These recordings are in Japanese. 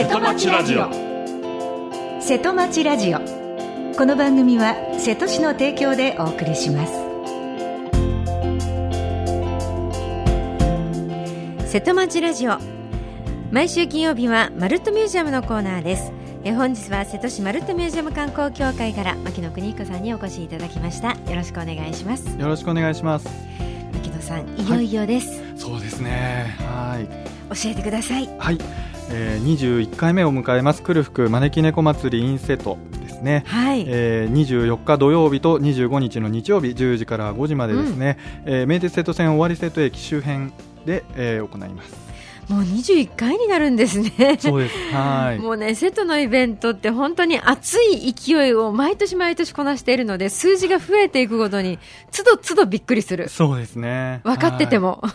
瀬戸町ラジオ。 瀬戸町ラジオ。この番組は瀬戸市の提供でお送りします。 瀬戸町ラジオ、毎週金曜日はマルットミュージアムのコーナーです。本日は瀬戸市マルットミュージアム観光協会から牧野邦彦さんにお越しいただきました。よろしくお願いします。 よろしくお願いします。 牧野さん、いよいよです、 はい、そうですね。はい、 教えてください。 はい、21回目を迎えますクルフク招き猫祭り in 瀬戸ですね。 はい、 24日土曜日と25日の日曜日10時から5時までですね、名鉄瀬戸線尾張瀬戸駅周辺で、行います。 もう21回になるんですね。 そうです。はい。 もうね、瀬戸のイベントって本当に熱い勢いを毎年毎年こなしているので、数字が増えていくごとにつどつどびっくりする。 そうですね。 分かってても、 はい、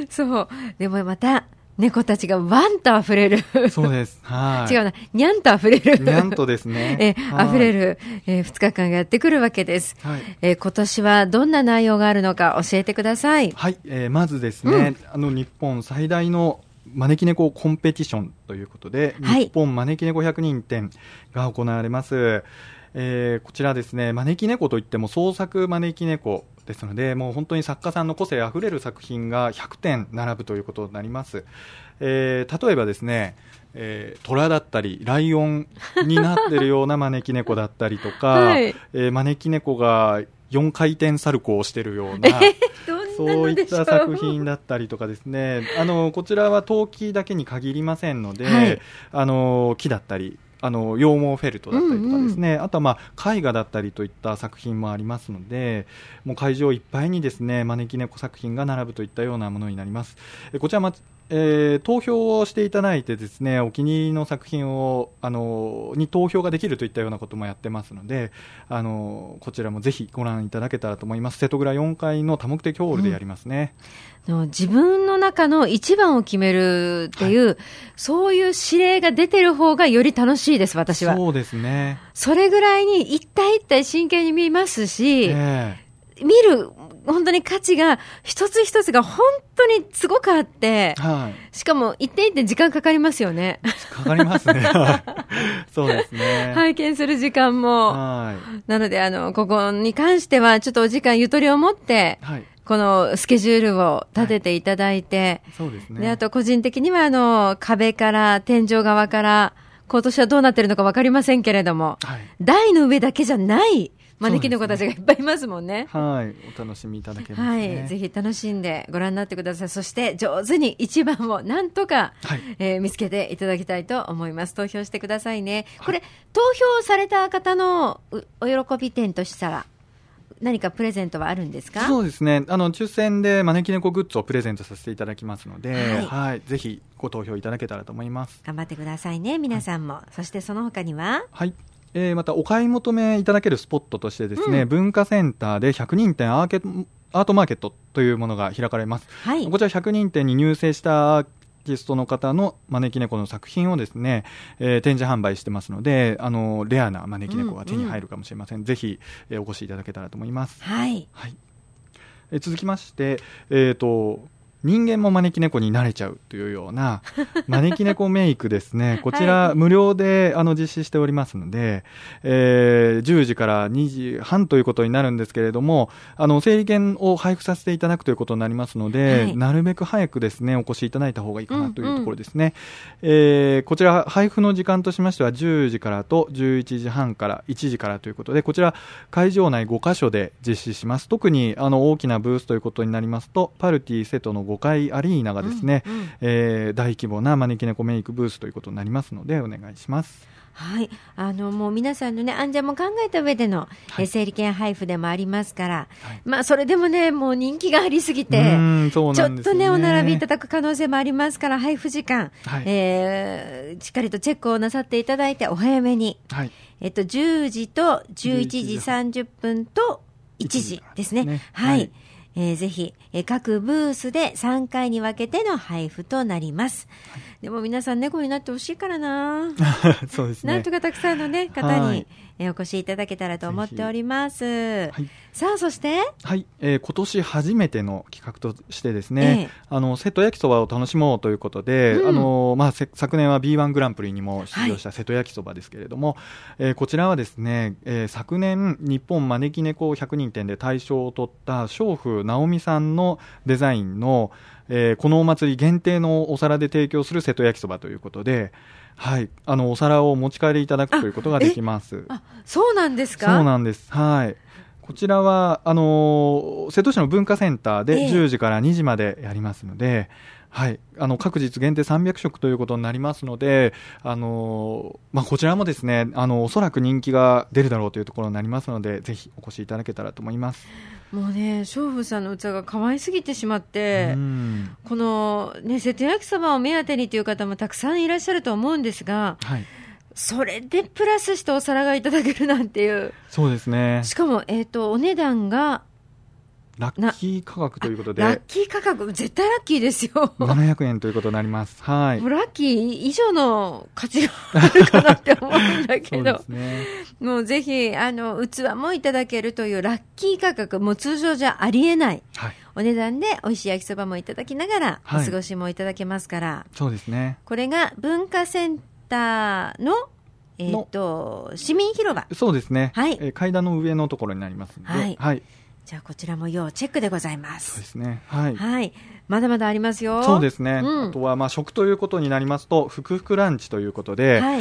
そうでもまた猫たちがワンと溢れる。 そうです。はい。 違うな、ニャンと溢れる。 ニャンとですね。 溢れる、2日間がやってくるわけです。はい。今年はどんな内容があるのか教えてください。 はい。まずですね、日本最大の招き猫コンペティションということで、はい、日本招き猫100人展が行われます。こちらですね、招き猫といっても創作招き猫ですので、もう本当に作家さんの個性あふれる作品が100点並ぶということになります。例えばですね、虎だったりライオンになっているような招き猫だったりとか、はい、招き猫が4回転サルコーをしているようなそういった作品だったりとかですね、こちらは陶器だけに限りませんので、はい、木だったり羊毛フェルトだったりとかですね、あとは絵画だったりといった作品もありますので、もう会場いっぱいにですね招き猫作品が並ぶといったようなものになります。こちら投票をしていただいてですね、お気に入りの作品をに投票ができるといったようなこともやってますので、こちらもぜひご覧いただけたらと思います。瀬戸倉4階の多目的ホールでやりますね。 自分の中の一番を決めるっていう、はい、そういう指令が出てる方がより楽しいです、私は。 そうですね。 それぐらいに一体一体真剣に見ますし、見る本当に価値が一つ一つが本当にすごくあって、はい、しかも一点一点時間かかりますよね。 かかりますね。そうですね。 拝見する時間も、はい、なのでここに関してはちょっとお時間ゆとりを持って、はい、このスケジュールを立てていただいて、はい、そうですね。で、あと個人的には壁から天井側から今年はどうなってるのか分かりませんけれども、はい、台の上だけじゃない招き猫たちがいっぱいいますもんね。 はい、お楽しみいただけますね。 はい、ぜひ楽しんでご覧になってください。そして上手に一番をなんとか、はい、見つけていただきたいと思います。投票してくださいね。これ、投票された方のお喜び点としたら何かプレゼントはあるんですか？ そうですね、抽選で招き猫グッズをプレゼントさせていただきますので、はいはい、ぜひご投票いただけたらと思います。 頑張ってくださいね、皆さんも。はい、そしてその他には、はい、 またお買い求めいただけるスポットとしてですね、文化センターで100人展アートマーケットというものが開かれます。はい、こちら100人展に入選したアーティストの方の招き猫の作品をですね、展示販売してますので、レアな招き猫が手に入るかもしれません。ぜひ、お越しいただけたらと思います。はい。はい、続きまして、人間も招き猫に慣れちゃうというような招き猫メイクですね。こちら無料で実施しておりますので、10時から2時半ということになるんですけれども、整理券を配布させていただくということになりますので、はい、なるべく早くですねお越しいただいた方がいいかなというところですね。こちら配布の時間としましては10時からと11時半から1時からということで、こちら会場内5カ所で実施します。特に大きなブースということになりますと、パルティ瀬戸の5階アリーナがですね、大規模な招き猫メイクブースということになりますのでお願いします。 はい、もう皆さんのね安全も考えた上での、はい、整理券配布でもありますから、はい、まあそれでもねもう人気がありすぎて、そうなんですね、ちょっとねお並びいただく可能性もありますから、配布時間、はい、しっかりとチェックをなさっていただいてお早めに、はい、10時と11時30分と1時ですね。はい、ぜひ、各ブースで3回に分けての配布となります。でも皆さん猫になってほしいからな。そうですね。なんとかたくさんの、ね、方に、 お越しいただけたらと思っております。 はい、 さあそして、 はい、今年初めての企画としてですね、瀬戸焼きそばを楽しもうということで、昨年は B1 グランプリにも出場した瀬戸焼きそばですけれども、こちらはですね、昨年日本招き猫100人展で大賞を取った娼婦直美さんのデザインの、このお祭り限定のお皿で提供する瀬戸焼きそばということで、はい、お皿をお持ち帰りいただくということができます。 そうなんですか。 そうなんです。はい。こちらは瀬戸市の文化センターで10時から2時までやりますので、はい、各日限定300食ということになりますので、こちらもですね、おそらく人気が出るだろうというところになりますので、ぜひお越しいただけたらと思います。 もうね、娼婦さんの器が可愛すぎてしまって、この、ね、瀬戸焼きそばを目当てにという方もたくさんいらっしゃると思うんですが、はい、それでプラスしてお皿がいただけるなんていう。 そうですね。 しかも、お値段がラッキー価格ということで、 ラッキー価格、絶対ラッキーですよ。 700円ということになります。はい。 もうラッキー以上の価値があるかなって思うんだけど、そうですね、もうぜひ器もいただけるというラッキー価格、もう通常じゃありえない、はい、お値段で美味しい焼きそばもいただきながら、はい、お過ごしもいただけますから。 そうですね。 これが文化センターの市民広場。 そうですね。 はい。 階段の上のところになりますので、はい。はい、 じゃあこちらも要チェックでございます。 そうですね。はい。 はい。まだまだありますよ。 そうですね。あとは食ということになりますと、ふくふくランチということで、はい、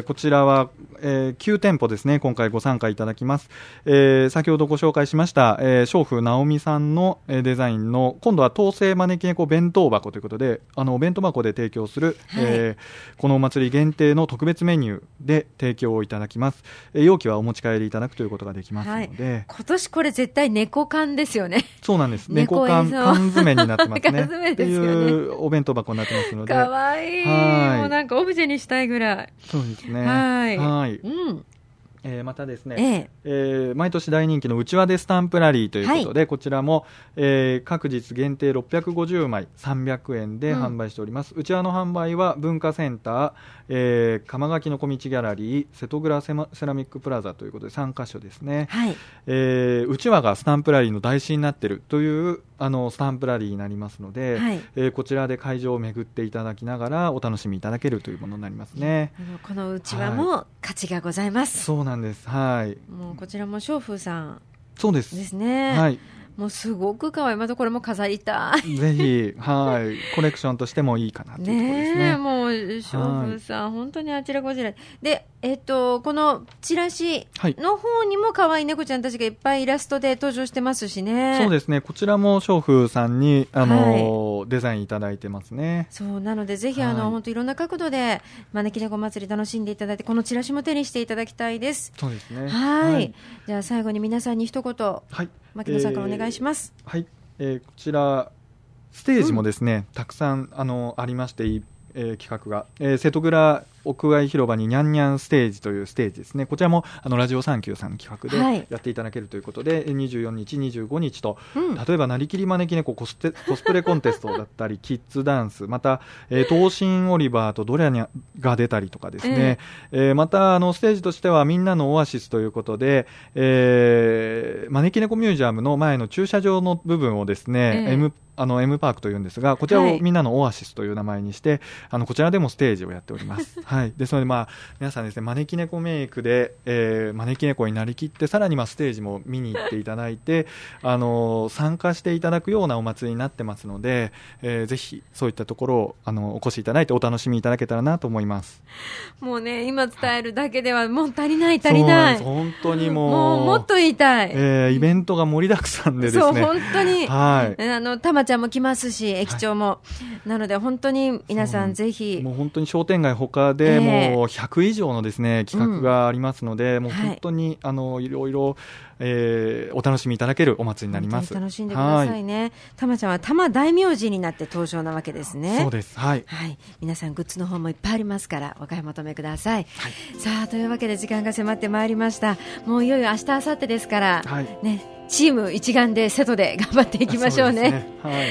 こちらは、9店舗ですね、今回ご参加いただきます。先ほどご紹介しました、娼婦直美さんのデザインの、今度は当世招き猫弁当箱ということで、お弁当箱で提供する、はい、このお祭り限定の特別メニューで提供をいただきます。容器はお持ち帰りいただくということができますので。はい、 今年これ絶対猫缶ですよね。 そうなんです。猫缶詰になってます。っていうお弁当箱になってますので、 かわいい。もうなんかオブジェにしたいぐらい。 そうですね。 はい。 はい。またですね、毎年大人気のうちわでスタンプラリーということで、はい、こちらも、各日限定650枚300円で販売しております。うちわの販売は文化センター、釜垣の小道ギャラリー、瀬戸倉セラミックプラザということで3カ所ですね。はい、うちわがスタンプラリーの台紙になっているというスタンプラリーになりますので、はい、こちらで会場を巡っていただきながらお楽しみいただけるというものになりますね。 このうちわも価値がございます。 はい、そうなんです。はい。 もうこちらも娼婦さん。 そうです。 ですね。はい。もうすごく可愛い。またこれも飾りたい。 ぜひ、はい。コレクションとしてもいいかなというところですね。 もう、娼婦さん、本当にあちらこちら。で、このチラシの方にも可愛い猫ちゃんたちがいっぱいイラストで登場してますしね。 そうですね。こちらも娼婦さんに、デザインいただいてますね。 そう、なので、ぜひ、本当いろんな角度で、招き猫祭り楽しんでいただいて、このチラシも手にしていただきたいです。 そうですね。 はい。じゃあ、最後に皆さんに一言。はい。牧野さんからお願いします。 はい、こちらステージもですね、たくさんありまして、企画が、瀬戸倉屋外広場にニャンニャンステージというステージですね。こちらもラジオサンキューさん企画でやっていただけるということで、24日25日と、例えばなりきり招き猫コスプレコンテストだったりキッズダンス、また、東進オリバーとドリャが出たりとかですね、またステージとしてはみんなのオアシスということで、招き猫ミュージアムの前の駐車場の部分をですね、M パークというんですが、こちらをみんなのオアシスという名前にして、こちらでもステージをやっております。はい。ですので、皆さんですね、招き猫メイクで、招き猫になりきって、さらにステージも見に行っていただいて、参加していただくようなお祭りになってますので、ぜひそういったところをお越しいただいてお楽しみいただけたらなと思います。 もうね、今伝えるだけではもう足りない。 本当にもっと言いたい。 イベントが盛りだくさんでですね。 そう、本当に。 はい。 たまちゃんも来ますし、駅長も。なので本当に皆さんぜひ。 もう本当に商店街他でもう100以上のですね、企画がありますので、もう本当にいろいろ、お楽しみいただけるお祭りになります。 楽しんでくださいね。たまちゃんはたま大名字になって登場なわけですね。 そうです。はい。 はい。皆さんグッズの方もいっぱいありますからお買い求めください。はい、さあ、というわけで時間が迫ってまいりました。もういよいよ明日明後日ですから、はい、ね。チーム一丸で瀬戸で頑張っていきましょうね。はい、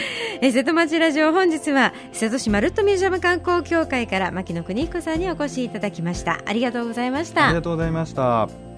瀬戸町ラジオ、本日は瀬戸市まるっとミュージアム観光協会から牧野邦彦さんにお越しいただきました。ありがとうございました。 ありがとうございました。